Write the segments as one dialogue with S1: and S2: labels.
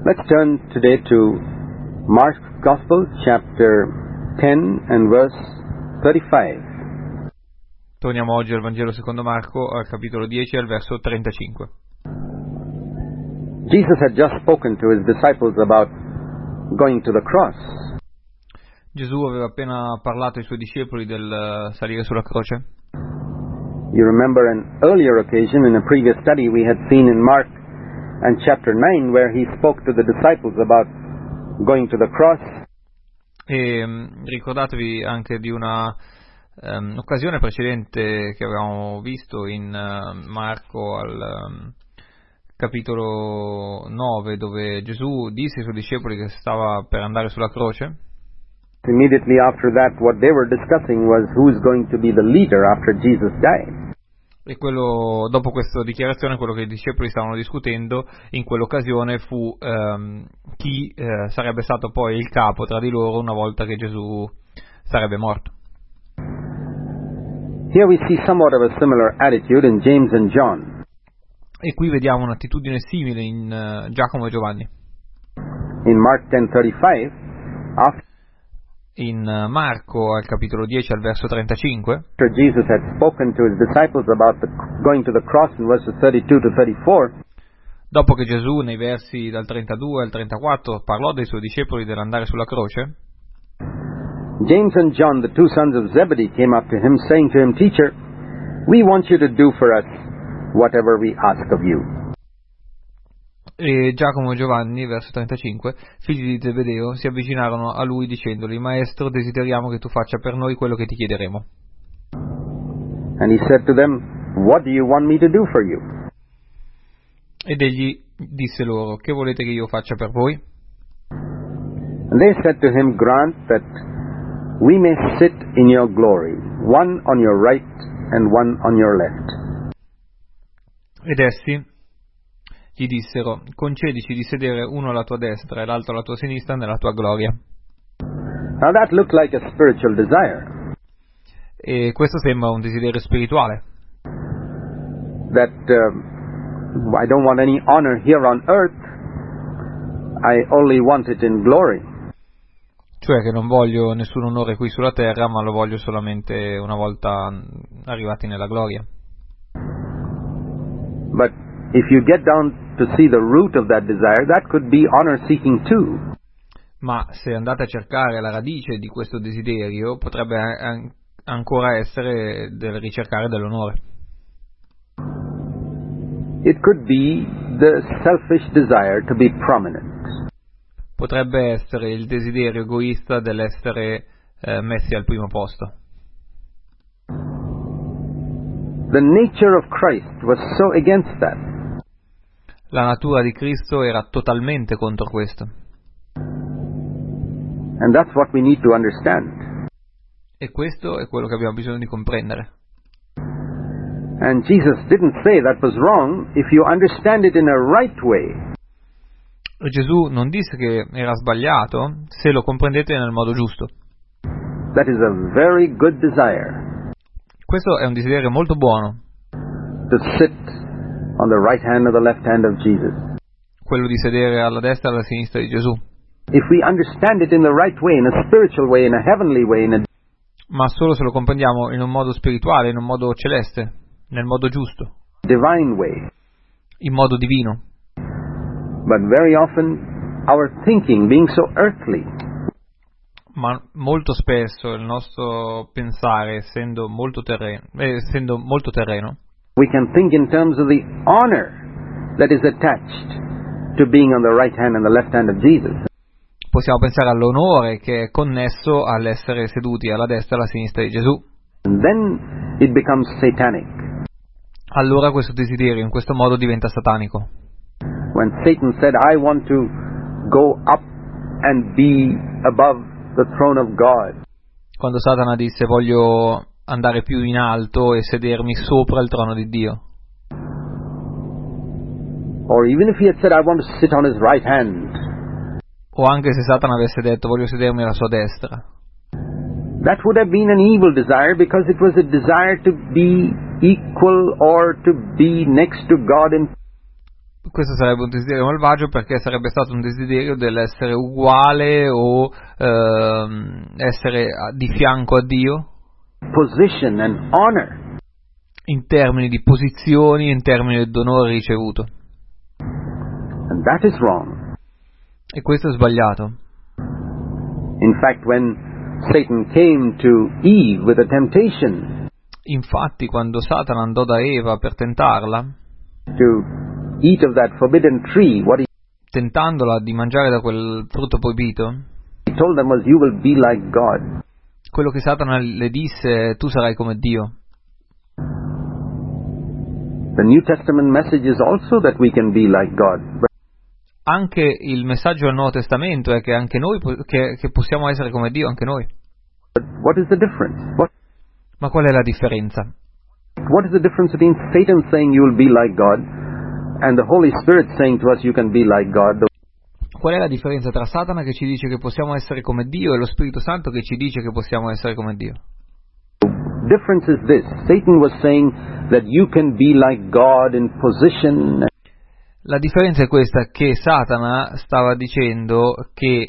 S1: Let's turn today to Mark's Gospel, chapter 10 and verse 35.
S2: Torniamo oggi al Vangelo secondo Marco, al capitolo 10 al verso 35.
S1: Jesus had just spoken to his disciples about going to the cross.
S2: Gesù aveva appena parlato ai suoi discepoli del salire sulla croce.
S1: You remember an earlier occasion in a previous study we had seen in Mark and chapter 9 where he spoke to the disciples about going to the cross.
S2: E ricordatevi anche di una occasione precedente che avevamo visto in Marco al capitolo 9, dove Gesù disse ai suoi discepoli che stava per andare sulla croce.
S1: Immediately after that, what they were discussing was who's going to be the leader after Jesus died.
S2: E dopo questa dichiarazione, quello che i discepoli stavano discutendo in quell'occasione fu chi sarebbe stato poi il capo tra di loro una volta che Gesù sarebbe morto.
S1: Here we see somewhat of a similar attitude in James and John.
S2: E qui vediamo un'attitudine simile in Giacomo e Giovanni.
S1: In Mark 10:35,
S2: in Marco al capitolo 10 al verso 35,
S1: after Jesus had spoken to his disciples about going to the cross in verses 32 to 34,
S2: dopo che Gesù nei versi dal 32 al 34 parlò dei suoi discepoli dell'andare sulla croce,
S1: James and John, the two sons of Zebedee, came up to him, saying to him, "Teacher, we want you to do for us whatever we ask of you."
S2: E Giacomo e Giovanni, verso 35, figli di Zebedeo, si avvicinarono a lui dicendogli: Maestro, desideriamo che tu faccia per noi quello che ti chiederemo.
S1: And he said to them, "What do you want me to do for you?"
S2: Ed egli disse loro: Che volete che io faccia per voi?
S1: And they said to him, "Grant that we may sit in your glory, one on your right and one on your left."
S2: Ed essi gli dissero: Concedici di sedere uno alla tua destra e l'altro alla tua sinistra nella tua gloria.
S1: Now that looked like a spiritual desire.
S2: E questo sembra un desiderio spirituale.
S1: That I don't want any honor here on earth, I only want it in glory.
S2: Cioè che non voglio nessun onore qui sulla terra, ma lo voglio solamente una volta arrivati nella gloria.
S1: But if you get down to see the root of that desire, that could be honor seeking too.
S2: Ma se andate a cercare la radice di questo desiderio, potrebbe ancora essere del ricercare dell'onore.
S1: It could be the selfish desire to be prominent.
S2: Potrebbe essere il desiderio egoista dell'essere messi al primo posto.
S1: The nature of Christ was so against that.
S2: La natura di Cristo era totalmente contro questo.
S1: And that's what we need to understand.
S2: E questo è quello che abbiamo bisogno di comprendere.
S1: And Jesus didn't say that was wrong if you understand it in a right way.
S2: E Gesù non disse che era sbagliato se lo comprendete nel modo giusto.
S1: That is a very good desire.
S2: Questo è un desiderio molto buono.
S1: To sit on the right hand or the left hand of Jesus.
S2: Quello di sedere alla destra e alla sinistra di Gesù.
S1: If we understand it in the right way, in a spiritual way, in a heavenly way,
S2: ma solo se lo comprendiamo in un modo spirituale, in un modo celeste, nel modo giusto,
S1: divine way,
S2: in modo divino.
S1: But very often our thinking being so earthly,
S2: ma molto spesso il nostro pensare essendo molto terreno,
S1: we can think in terms of the honor that is attached to being on the right hand and the left hand of Jesus.
S2: Possiamo pensare all'onore che è connesso all'essere seduti alla destra e alla sinistra di Gesù.
S1: And then it becomes satanic.
S2: Allora questo desiderio in questo modo diventa satanico.
S1: When Satan said, "I want to go up and be above the throne of God."
S2: Quando Satana disse voglio andare più in alto e sedermi sopra il trono di Dio.
S1: Or even if he had said, "I want to sit on his right hand."
S2: O anche se Satana avesse detto voglio sedermi alla sua destra.
S1: That would have been an evil desire because it was a desire to be equal or to be next to God in.
S2: questo sarebbe un desiderio malvagio, perché sarebbe stato un desiderio dell'essere uguale o essere di fianco a Dio,
S1: position and honor.
S2: in termini di posizioni, in termini di onore ricevuto.
S1: And that is wrong.
S2: E questo è sbagliato.
S1: In fact, when Satan came to Eve with a temptation
S2: Infatti, quando Satana andò da Eva per tentarla,
S1: to eat of that forbidden tree, what
S2: tentandola di mangiare da quel frutto proibito,
S1: he told them was, you will be like God.
S2: quello che Satana le disse: tu sarai come Dio.
S1: The New Testament message is also that we can be like God.
S2: Anche il messaggio del Nuovo Testamento è che anche noi, che possiamo essere come Dio, anche noi.
S1: But what is the difference?
S2: Ma qual è la differenza?
S1: What is the difference between Satan saying you will be like God and the Holy Spirit saying to us you can be like God?
S2: Qual è la differenza tra Satana che ci dice che possiamo essere come Dio e lo Spirito Santo che ci dice che possiamo essere come Dio?
S1: The difference is this. Satan was saying that you can be like God in position.
S2: La differenza è questa, che Satana stava dicendo che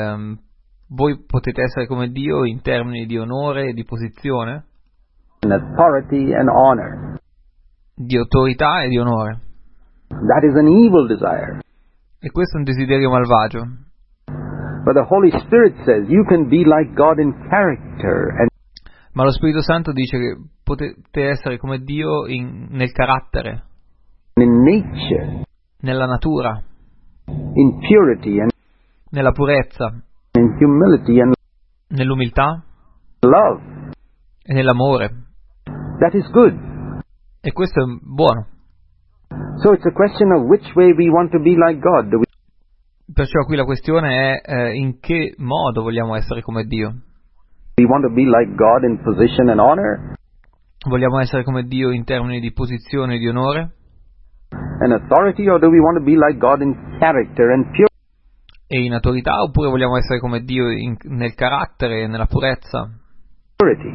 S2: voi potete essere come Dio in termini di onore e di posizione,
S1: And authority and honor.
S2: di autorità e di onore.
S1: That is an evil desire.
S2: E questo è un desiderio malvagio.
S1: But the Holy Spirit says you can be like God in character and
S2: Ma lo Spirito Santo dice che potete essere come Dio nel carattere,
S1: in nature,
S2: nella natura,
S1: in purity and
S2: nella purezza,
S1: in humility and
S2: nell'umiltà
S1: love.
S2: e nell'amore.
S1: That is good.
S2: E questo è buono.
S1: So it's a question of which way we want to be like God. Do we
S2: Perciò qui la questione è in che modo vogliamo essere come Dio.
S1: want to be like God in position and honor
S2: Vogliamo essere come Dio in termini di posizione e di onore
S1: and authority, or do we want to be like God in character and
S2: e in autorità, oppure vogliamo essere come Dio nel carattere e nella purezza?
S1: purity?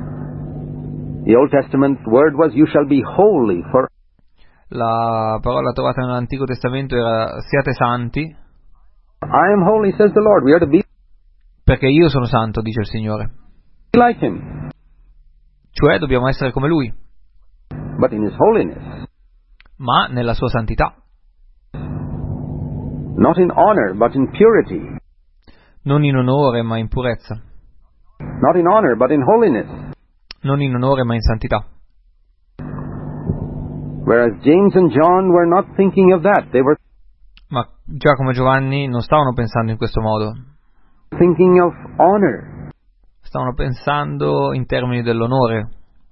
S1: The Old Testament word was, you shall be holy, for
S2: La parola trovata nell'Antico Testamento era siate santi,
S1: I am holy, says the Lord. We are to be
S2: perché io sono santo, dice il Signore.
S1: like Him.
S2: Cioè dobbiamo essere come Lui,
S1: But in His holiness,
S2: ma nella sua santità,
S1: not in honor, but in purity.
S2: non in onore ma in purezza,
S1: Not in honor, but in holiness.
S2: non in onore ma in santità.
S1: Whereas James and John were not thinking of that. They were
S2: Ma Giacomo e Giovanni non stavano pensando in questo modo,
S1: thinking of honor.
S2: stavano pensando in termini dell'onore.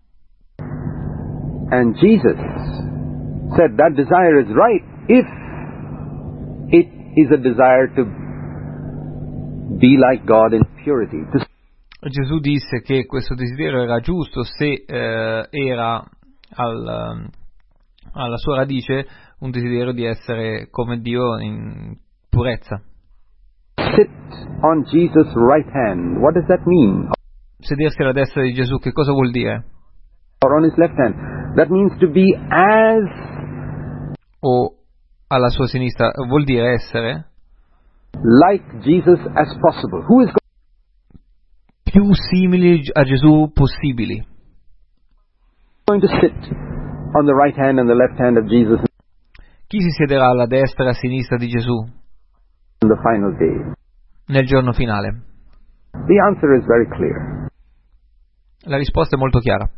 S1: And Jesus said that desire is right if it is a desire to be like God in purity.
S2: Gesù disse che questo desiderio era giusto se era alla sua radice un desiderio di essere come Dio in purezza.
S1: Sit on Jesus' right hand. What does that mean?
S2: Sedersi alla destra di Gesù, che cosa vuol dire?
S1: Or on His left hand. That means to be as
S2: O alla sua sinistra, vuol dire essere
S1: like Jesus as possible. Who is
S2: più simili a Gesù possibili.
S1: going to sit on the right hand and the left hand of Jesus
S2: Chi si siederà alla destra e a sinistra di Gesù
S1: in the final day?
S2: nel giorno finale?
S1: The answer is very clear.
S2: La risposta è molto chiara.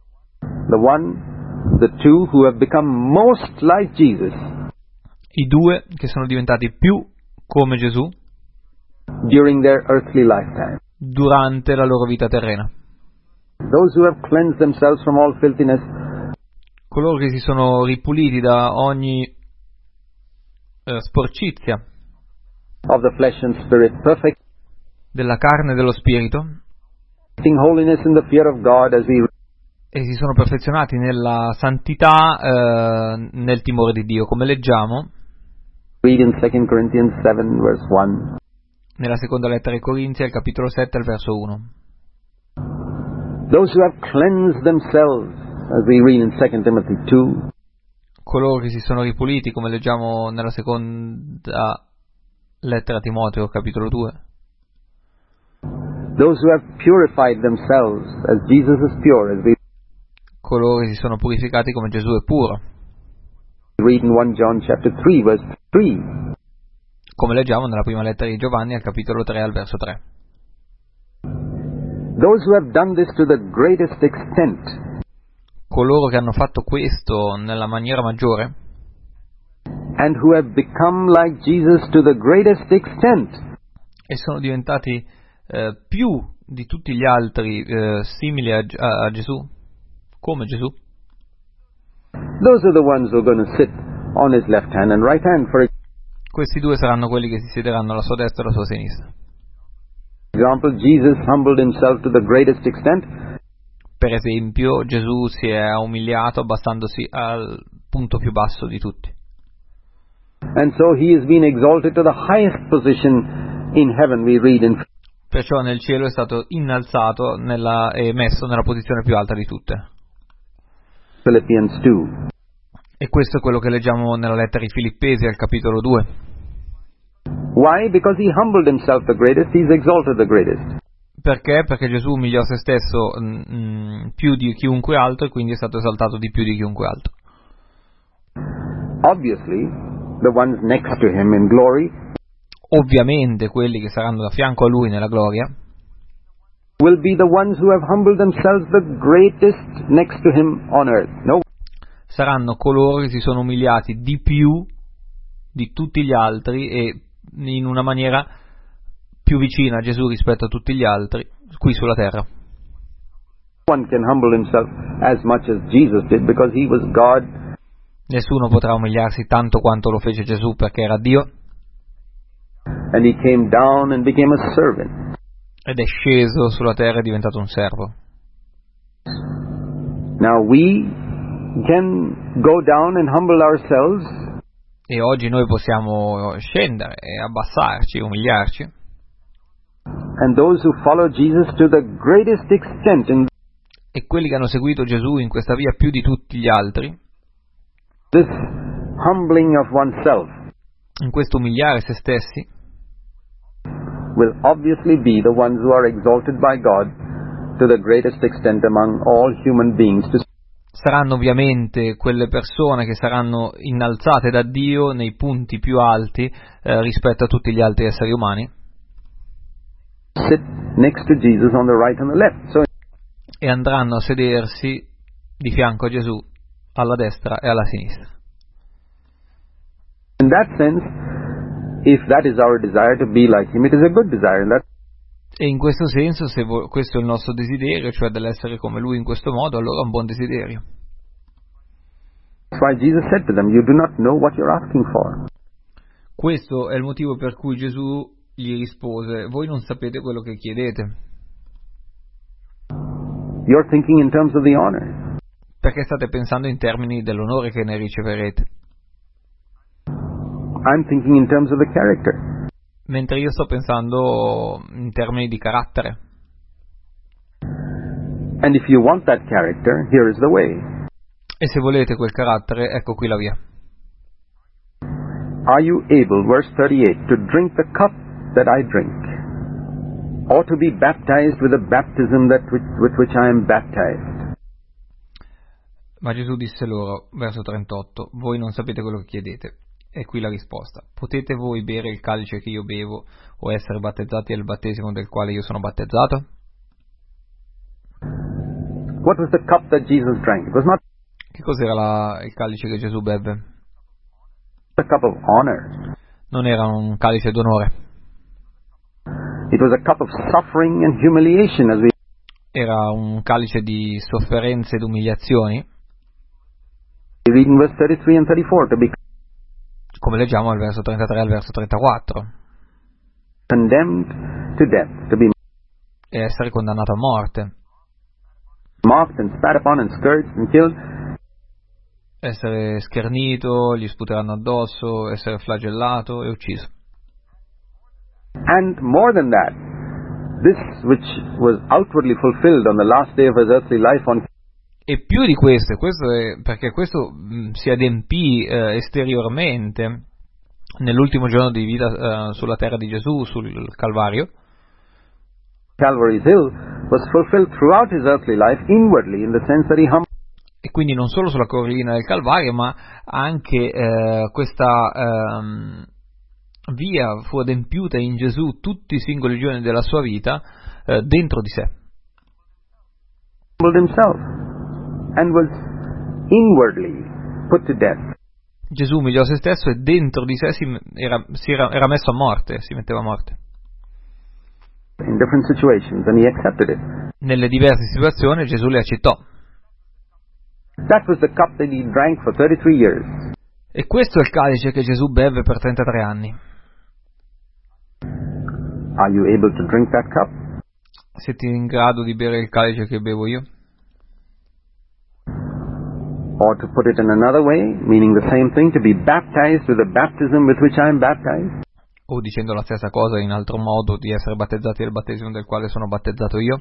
S1: The two who have become most like Jesus
S2: I due che sono diventati più come Gesù
S1: during their earthly lifetime.
S2: durante la loro vita terrena.
S1: Those who have cleansed themselves from all filthiness
S2: Coloro che si sono ripuliti da ogni sporcizia
S1: of the flesh and spirit, perfecting
S2: della carne e dello spirito,
S1: holiness in the fear of God, as we
S2: e si sono perfezionati nella santità nel timore di Dio, come leggiamo
S1: read in 2 Corinthians 7 verse 1.
S2: nella seconda lettera ai Corinzi, al capitolo 7, al verso 1.
S1: Those who have cleansed themselves, as we read in 2 Timothy 2,
S2: coloro che si sono ripuliti, come leggiamo nella seconda lettera a Timoteo, capitolo 2.
S1: Those who have purified themselves as Jesus is pure, as we
S2: Coloro che si sono purificati come Gesù è puro,
S1: read in 1 John chapter 3, verse 3.
S2: come leggiamo nella prima lettera di Giovanni al capitolo 3 al verso 3.
S1: Those who have done this to the greatest extent,
S2: Coloro che hanno fatto questo nella maniera maggiore
S1: and who have become like Jesus to the greatest extent,
S2: e sono diventati più di tutti gli altri simili a Gesù, come Gesù,
S1: those are the ones who are going to sit on his left hand and right hand. For
S2: questi due saranno quelli che si siederanno alla sua destra e alla sua sinistra.
S1: example, Jesus humbled himself to the greatest extent.
S2: Per esempio, Gesù si è umiliato abbassandosi al punto più basso di tutti.
S1: And so he has been exalted to the highest position in heaven, we read in
S2: Perciò nel cielo è stato innalzato e messo nella posizione più alta di tutte.
S1: Philippians 2.
S2: E questo è quello che leggiamo nella lettera ai Filippesi al capitolo 2.
S1: Why? Because he humbled himself the greatest, he's exalted the greatest.
S2: Perché? Perché Gesù umiliò se stesso più di chiunque altro e quindi è stato esaltato di più di chiunque altro.
S1: Obviously, the ones next to him in glory
S2: Ovviamente quelli che saranno da fianco a lui nella gloria
S1: will be the ones who have humbled themselves the greatest next to him on earth. No,
S2: saranno coloro che si sono umiliati di più di tutti gli altri e in una maniera più vicina a Gesù rispetto a tutti gli altri qui sulla terra.
S1: one can humble himself as much as Jesus did because he was God.
S2: Nessuno potrà umiliarsi tanto quanto lo fece Gesù perché era Dio
S1: And he came down and became a servant.
S2: ed è sceso sulla terra e è diventato un servo.
S1: Now we can go down and humble ourselves,
S2: E oggi noi possiamo scendere e abbassarci, umiliarci,
S1: and those who follow Jesus to the greatest extent in
S2: e quelli che hanno seguito Gesù in questa via più di tutti gli altri,
S1: this humbling of oneself,
S2: in questo umiliare se stessi,
S1: will obviously be the ones who are exalted by God to the greatest extent among all human beings.
S2: saranno ovviamente quelle persone che saranno innalzate da Dio nei punti più alti rispetto a tutti gli altri esseri umani,
S1: Sit next to Jesus on the right and the left. So
S2: e andranno a sedersi di fianco a Gesù alla destra e alla sinistra.
S1: in that sense, if that is our desire to be like him, it is a good desire. And
S2: E in questo senso, se questo è il nostro desiderio, cioè dell'essere come Lui in questo modo, allora è un buon desiderio.
S1: that's why Jesus said to them, you do not know what you're asking for.
S2: Questo è il motivo per cui Gesù gli rispose: voi non sapete quello che chiedete,
S1: You're thinking in terms of the honor.
S2: perché state pensando in termini dell'onore che ne riceverete,
S1: I'm thinking in terms of the character.
S2: mentre io sto pensando in termini di carattere.
S1: And if you want that character, here is the way.
S2: E se volete quel carattere, ecco qui la via.
S1: Are you able, verse 38, to drink the cup that I drink, or to be baptized with the baptism with which I am baptized?
S2: Ma Gesù disse loro, verso 38, voi non sapete quello che chiedete. E qui la risposta: potete voi bere il calice che io bevo o essere battezzati al battesimo del quale io sono battezzato?
S1: What was the cup that Jesus drank? It was not
S2: Che cos'era il calice che Gesù beve?
S1: a cup of honor.
S2: Non era un calice d'onore,
S1: It was a cup of suffering and humiliation, as we
S2: era un calice di sofferenze ed umiliazioni,
S1: read in verse 33 and 34, to be
S2: come leggiamo al verso 33 e al verso 34,
S1: condemned to death, to be
S2: e essere condannato a morte,
S1: mocked and spat upon and scourged and killed,
S2: essere schernito, gli sputeranno addosso, essere flagellato e ucciso.
S1: and more than that, this which was outwardly fulfilled on the last day of his earthly life on
S2: E più di questo, perché questo si adempì esteriormente nell'ultimo giorno di vita sulla terra di Gesù, sul Calvario.
S1: Calvary's Hill was fulfilled throughout his earthly life inwardly, in the sense that he humbled.
S2: E quindi non solo sulla collina del Calvario, ma anche questa via fu adempiuta in Gesù tutti i singoli giorni della sua vita dentro di sé.
S1: Humbled himself and was inwardly put to death.
S2: Gesù umiliò se stesso e dentro di sé era messo a morte, si metteva a morte.
S1: In different situations, and he accepted it.
S2: Nelle diverse situazioni Gesù le accettò.
S1: That was the cup that he drank for 33 years.
S2: E questo è il calice che Gesù beve per 33 anni.
S1: Are you able to drink that cup?
S2: Siete in grado di bere il calice che bevo io?
S1: Or to put it in another way, meaning the same thing, to be baptized with the baptism with which I am baptized?
S2: O dicendo la stessa cosa in altro modo, di essere battezzati del battesimo del quale sono battezzato io?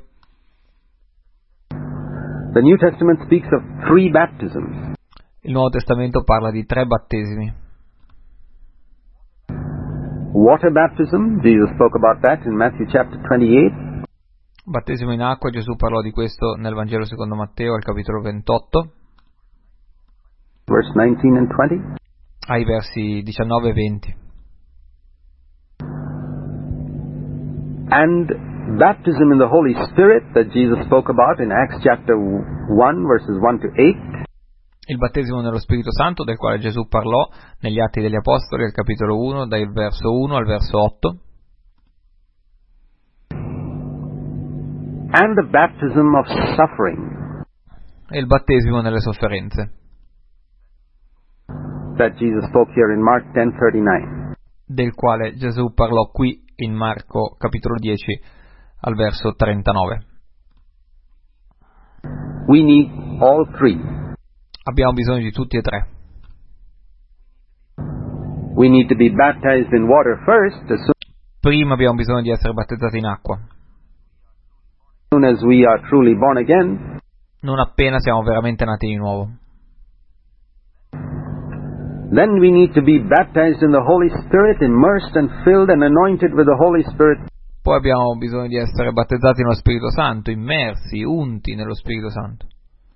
S1: The New Testament speaks of 3 baptisms.
S2: Il Nuovo Testamento parla di 3 battesimi.
S1: Water baptism, Jesus spoke about that in Matthew chapter 28.
S2: Battesimo in acqua, Gesù parlò di questo nel Vangelo secondo Matteo, al capitolo 28,
S1: verse 19 and 20.
S2: ai versi 19 e 20.
S1: And baptism in the Holy Spirit that Jesus spoke about in Acts chapter 1 verses 1 to 8.
S2: Il battesimo nello Spirito Santo del quale Gesù parlò negli Atti degli Apostoli, al capitolo 1, dal verso 1 al verso 8.
S1: And the baptism of suffering.
S2: E il battesimo nelle sofferenze.
S1: That Jesus spoke here in Mark 10:39.
S2: Del quale Gesù parlò qui in Marco capitolo 10 al verso 39.
S1: We need all 3.
S2: Abbiamo bisogno di tutti e 3.
S1: We need to be baptized in water first, as
S2: Prima abbiamo bisogno di essere battezzati in acqua.
S1: soon as we are truly born again.
S2: Non appena siamo veramente nati di nuovo.
S1: Then we need to be baptized in the Holy Spirit, immersed and filled and anointed with the Holy Spirit.
S2: Poi abbiamo bisogno di essere battezzati nello Spirito Santo, immersi, unti nello Spirito Santo.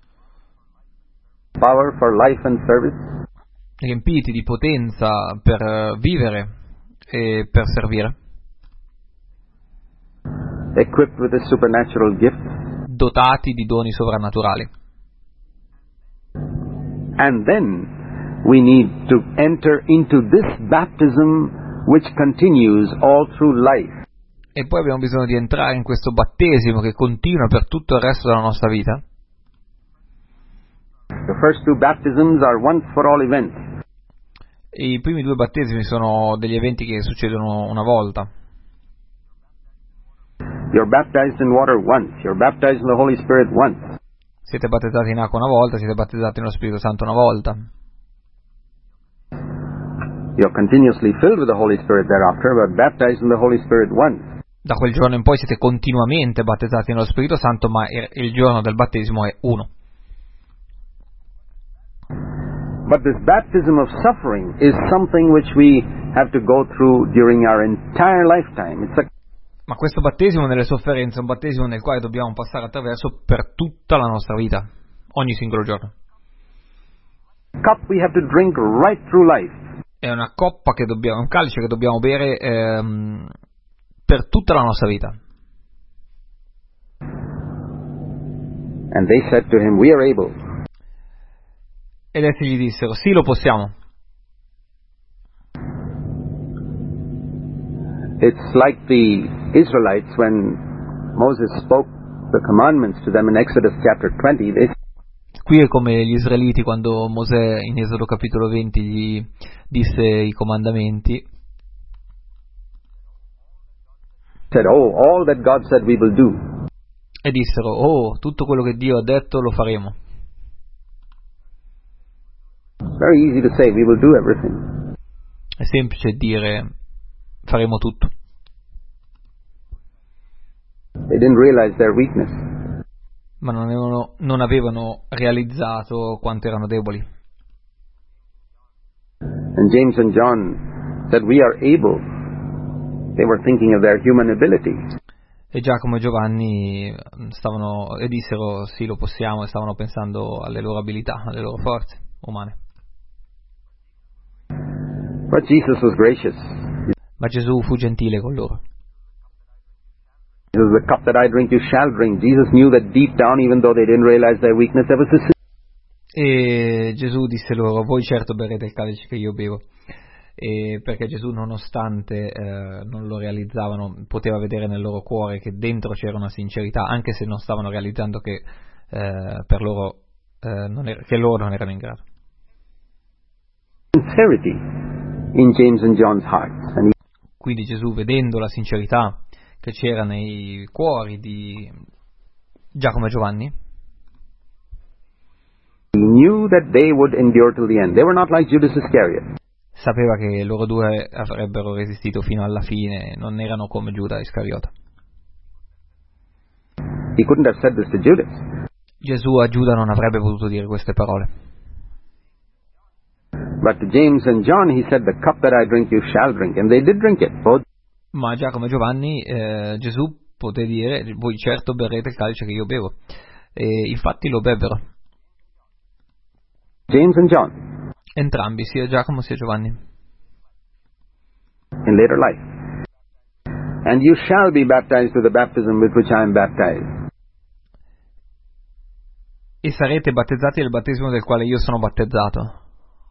S1: Power for life and service.
S2: Riempiti di potenza per vivere e per servire.
S1: Equipped with a supernatural gift.
S2: Dotati di doni sovrannaturali.
S1: And then we need to enter into this baptism which continues all through life.
S2: E poi abbiamo bisogno di entrare in questo battesimo che continua per tutto il resto della nostra vita.
S1: The first 2 baptisms are once for all events.
S2: I primi 2 battesimi sono degli eventi che succedono una volta.
S1: You're baptized in water once. You're baptized in the Holy Spirit once.
S2: Siete battezzati in acqua una volta, siete battezzati nello Spirito Santo una volta.
S1: You're continuously filled with the Holy Spirit thereafter, but baptized in the Holy Spirit once.
S2: Da quel giorno in poi siete continuamente battezzati nello Spirito Santo, ma il giorno del battesimo è uno.
S1: But this baptism of suffering is something which we have to go through during our entire lifetime.
S2: Ma questo battesimo nelle sofferenze è un battesimo nel quale dobbiamo passare attraverso per tutta la nostra vita, ogni singolo giorno.
S1: Cup we have to drink right through life.
S2: È una coppa che un calice che dobbiamo bere per tutta la nostra vita.
S1: And they said to him, "We are able."
S2: Ed essi gli dissero, sì, lo possiamo.
S1: It's like the Israelites when Moses spoke the commandments to them in Exodus chapter 20.
S2: Qui è come gli israeliti quando Mosè in Esodo capitolo 20 gli disse i comandamenti.
S1: Said, "Oh, all that God said we will do."
S2: E dissero, oh, tutto quello che Dio ha detto lo faremo.
S1: Very easy to say, we will do everything.
S2: È semplice dire, faremo tutto.
S1: They didn't realize their weakness.
S2: ma non avevano realizzato quanto erano deboli.
S1: And James and John said, we are able. They were thinking of their human ability.
S2: E Giacomo e Giovanni dissero sì, lo possiamo, e stavano pensando alle loro abilità, alle loro forze umane.
S1: But Jesus was gracious.
S2: Ma Gesù fu gentile con loro.
S1: This is the cup that I drink, you shall drink. Jesus knew that deep down, even though they didn't realize their weakness, there was this.
S2: E Gesù disse loro, voi certo berrete il calice che io bevo. E perché Gesù, nonostante non lo realizzavano, poteva vedere nel loro cuore che dentro c'era una sincerità, anche se non stavano realizzando che per loro che loro non erano in grado.
S1: Sincerity in James and John's hearts. And
S2: quindi Gesù, vedendo la sincerità che c'era nei cuori di Giacomo e Giovanni,
S1: he knew that they would endure till the end. They were not like Judas Iscariot.
S2: Sapeva che loro due avrebbero resistito fino alla fine, non erano come Giuda Iscariota.
S1: He couldn't have said this to Judas.
S2: Gesù a Giuda non avrebbe potuto dire queste parole.
S1: But to James and John he said, the cup that I drink you shall drink. And they did drink it, both.
S2: Ma a Giacomo e Giovanni Gesù poté dire, voi certo berrete il calice che io bevo. E infatti lo bebbero.
S1: James and John.
S2: Entrambi, sia Giacomo sia Giovanni.
S1: In later life. And you shall be baptized with the baptism with which I am baptized.
S2: E sarete battezzati nel battesimo del quale io sono battezzato.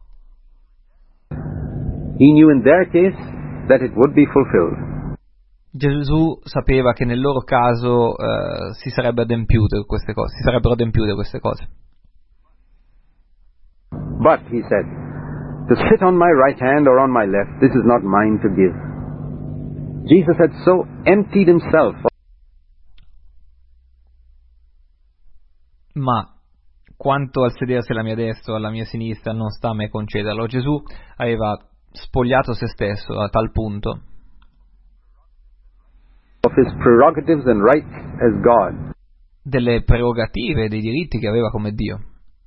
S1: He knew in their case that it would be fulfilled.
S2: Gesù sapeva che nel loro caso si sarebbero adempiute queste cose.
S1: But, he said, to sit on my right hand or on my left, this is not mine to give. Jesus had so emptied himself.
S2: Ma quanto al sedersi alla mia destra o alla mia sinistra non sta a me concederlo. Gesù aveva spogliato se stesso a tal punto
S1: Of his prerogatives and rights as God.
S2: Delle prerogative e dei diritti che aveva come Dio.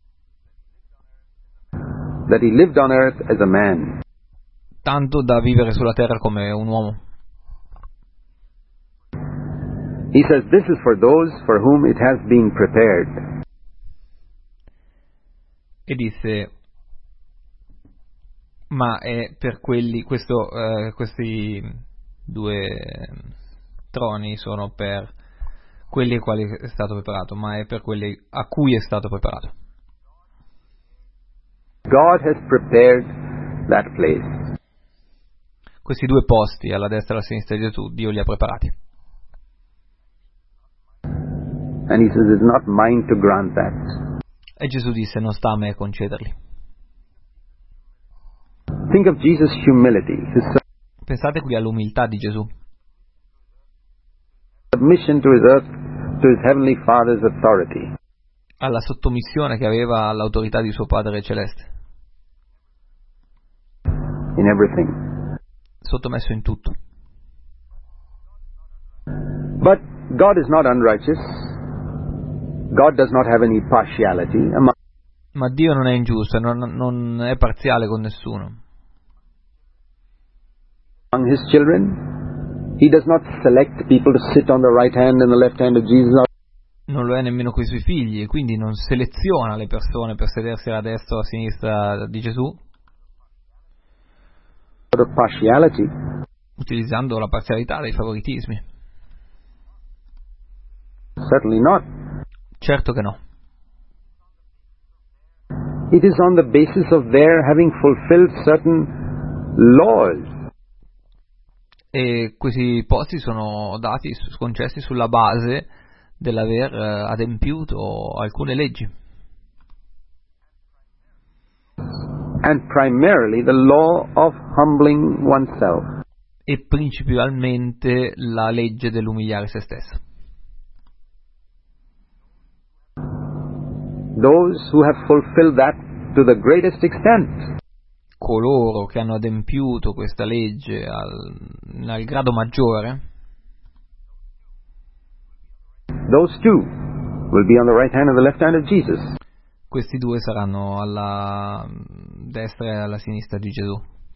S1: That he lived on earth as a man.
S2: Tanto da vivere sulla terra come un uomo.
S1: He says, this is for those for whom it has been prepared.
S2: E disse, ma è per quelli, questi due troni sono per quelli ai quali è stato preparato, ma è per quelli a cui è stato preparato.
S1: God has prepared that place.
S2: Questi due posti, alla destra e alla sinistra di Gesù, Dio li ha preparati.
S1: And he says, it's not mine to grant that.
S2: E Gesù disse, non sta a me concederli.
S1: Think of Jesus' humility, his
S2: Pensate qui all'umiltà di Gesù.
S1: submission to his earth, to his heavenly Father's authority.
S2: Alla sottomissione che aveva all'autorità di suo Padre celeste.
S1: In everything.
S2: Sottomesso in tutto.
S1: But God is not unrighteous. God does not have any partiality among
S2: Ma Dio non è ingiusto, non è parziale con nessuno.
S1: his children. He does not select people to sit on the right hand and the left hand of Jesus.
S2: Non lo è nemmeno coi suoi figli, e quindi non seleziona le persone per sedersi alla destra o a sinistra di Gesù,
S1: Out of partiality.
S2: utilizzando la parzialità dei favoritismi.
S1: Certainly not.
S2: Certo che no.
S1: It is on the basis of their having fulfilled certain laws.
S2: E questi posti sono concessi sulla base dell'aver adempiuto alcune leggi.
S1: And primarily the law of humbling oneself.
S2: E principalmente la legge dell'umiliare se stesso.
S1: Those who have fulfilled that to the greatest extent.
S2: Coloro che hanno adempiuto questa legge al grado maggiore,
S1: Those two will be on the right hand and the left hand of Jesus.
S2: Questi due saranno alla destra e alla sinistra di Gesù.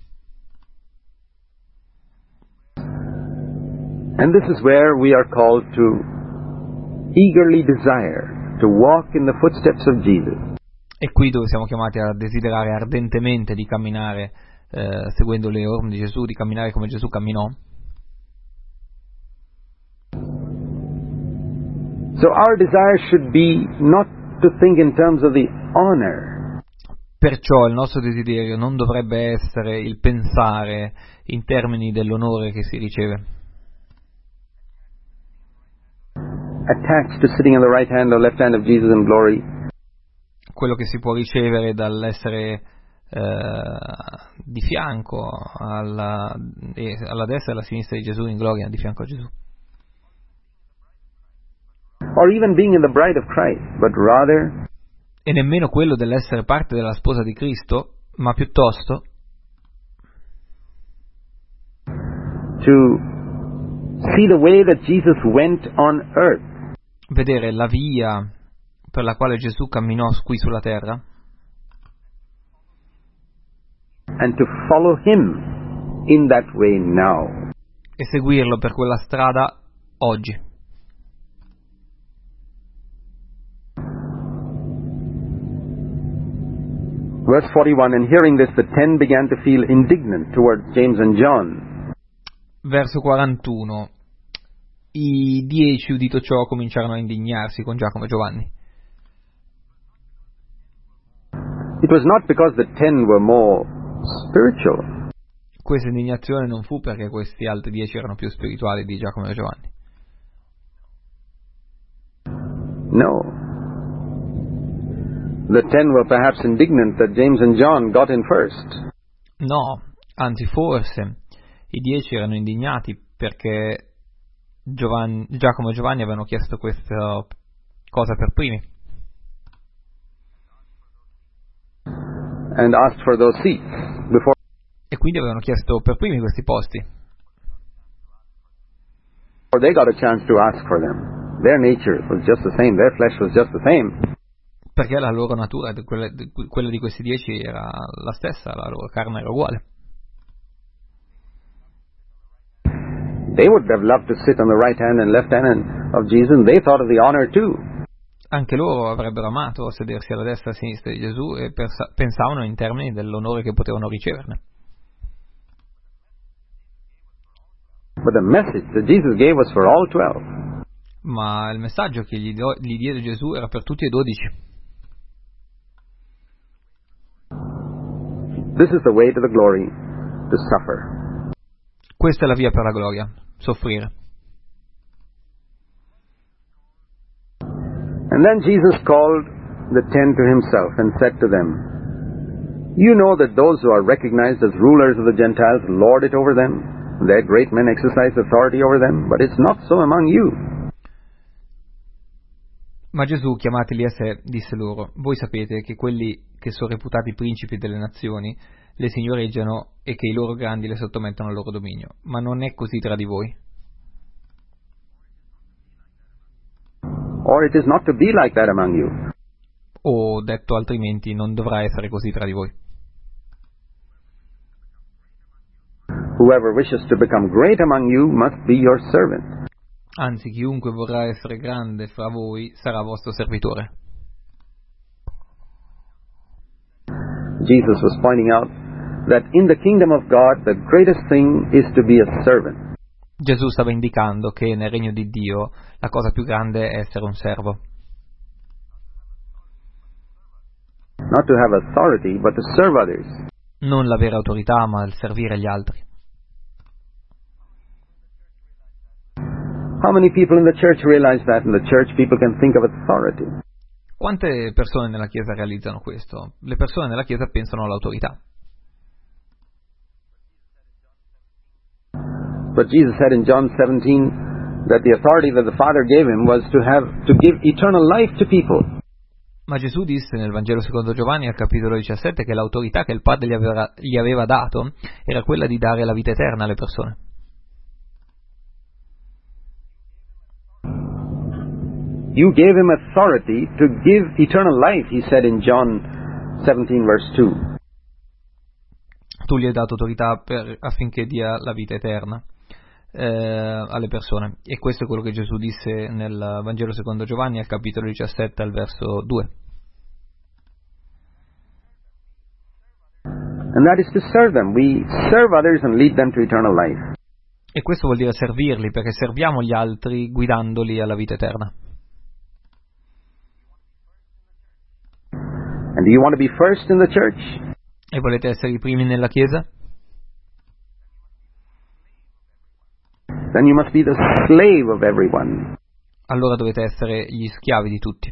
S1: And this is where we are called to eagerly desire to walk in the footsteps of Jesus.
S2: E qui dove siamo chiamati a desiderare ardentemente di camminare seguendo le orme di Gesù, di camminare come Gesù camminò.
S1: So our desire should be not to think in terms of the honor.
S2: Perciò il nostro desiderio non dovrebbe essere il pensare in termini dell'onore che si riceve,
S1: attached to sitting on the right hand or left hand of Jesus in glory.
S2: quello che si può ricevere dall'essere di fianco alla destra e alla sinistra di Gesù in gloria, di fianco a Gesù.
S1: Or even being in the bride of Christ, but rather
S2: E nemmeno quello dell'essere parte della sposa di Cristo, ma piuttosto
S1: to see the way that Jesus went on earth.
S2: vedere la via per la quale Gesù camminò qui sulla terra
S1: And to follow him in that way now.
S2: e seguirlo per quella strada oggi.
S1: Verse 41, and hearing this, the 10 began to feel indignant towards James and John.
S2: Verso 41. I 10, udito ciò, cominciarono a indignarsi con Giacomo e Giovanni.
S1: It was not because the 10 were more spiritual.
S2: Questa indignazione non fu perché questi altri 10 erano più spirituali di Giacomo e Giovanni.
S1: No. The 10 were perhaps indignant that James and John got in first.
S2: No, anzi forse i 10 erano indignati perché Giacomo e Giovanni avevano chiesto questa cosa per primi.
S1: And asked for those seats before.
S2: E quindi avevano chiesto per primi questi posti.
S1: Or they got a chance to ask for them. Their nature was just the same. Their flesh was just the same.
S2: Perché la loro natura, quella di questi 10 era la stessa, la loro carne era uguale.
S1: They would have loved to sit on the right hand and left hand of Jesus, and they thought of the honor too.
S2: Anche loro avrebbero amato sedersi alla destra e a sinistra di Gesù e pensavano in termini dell'onore che potevano riceverne.
S1: But the message that Jesus gave was for all 12.
S2: Ma il messaggio che gli diede Gesù era per tutti e 12.
S1: This is the way to the glory, to suffer.
S2: Questa è la via per la gloria, soffrire.
S1: And then Jesus called the 10 to himself and said to them, You know that those who are recognized as rulers of the Gentiles lord it over them. Their great men exercise authority over them, but it's not so among you.
S2: Ma Gesù, chiamateli a sé, disse loro, voi sapete che quelli che sono reputati principi delle nazioni le signoreggiano e che i loro grandi le sottomettono al loro dominio, ma non è così tra di voi.
S1: Or it is not to be like that among you.
S2: O, detto altrimenti, non dovrà essere così tra di voi.
S1: Whoever wishes to become great among you must be your servant.
S2: Anzi, chiunque vorrà essere grande fra voi sarà vostro servitore.
S1: Jesus was pointing out that in the kingdom of God the greatest thing is to be a servant.
S2: Gesù stava indicando che nel regno di Dio la cosa più grande è essere un servo.
S1: Not to have authority, but to serve others.
S2: Non l'avere autorità, ma il servire gli altri.
S1: How many people in the church realize that? In the church people can think of authority.
S2: Quante persone nella Chiesa realizzano questo? Le persone nella Chiesa pensano all'autorità.
S1: But Jesus said in John 17 that the authority that the Father gave him was to give eternal life to people.
S2: Ma Gesù disse nel Vangelo secondo Giovanni al capitolo 17 che l'autorità che il Padre gli aveva dato era quella di dare la vita eterna alle persone.
S1: You gave him authority to give eternal life, he said in John 17 verse 2.
S2: Tu gli hai dato autorità affinché dia la vita eterna alle persone. E questo è quello che Gesù disse nel Vangelo secondo Giovanni al capitolo 17 al verso 2.
S1: And that is to serve them. We serve others and lead them to eternal life.
S2: E questo vuol dire servirli, perché serviamo gli altri guidandoli alla vita eterna.
S1: And do you want to be first in the church?
S2: E volete essere i primi nella Chiesa?
S1: Then you must be the slave of everyone.
S2: Allora dovete essere gli schiavi di tutti.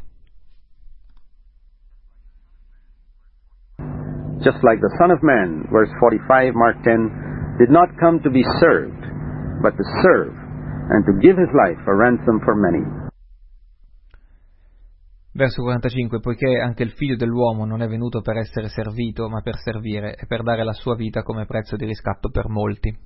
S1: Just like the Son of Man, verse 45, Mark 10, did not come to be served, but to serve, and to give his life a ransom for many.
S2: Verso 45, poiché anche il Figlio dell'uomo non è venuto per essere servito, ma per servire e per dare la sua vita come prezzo di riscatto per molti.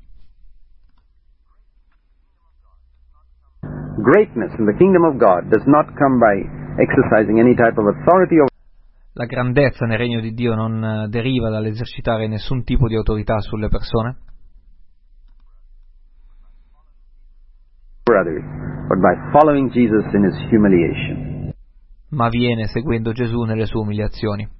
S1: Greatness in the kingdom of God does not come by exercising any type of authority over
S2: La grandezza nel regno di Dio non deriva dall'esercitare nessun tipo di autorità sulle persone,
S1: others, but by following Jesus in his humiliation.
S2: ma viene seguendo Gesù nelle sue umiliazioni.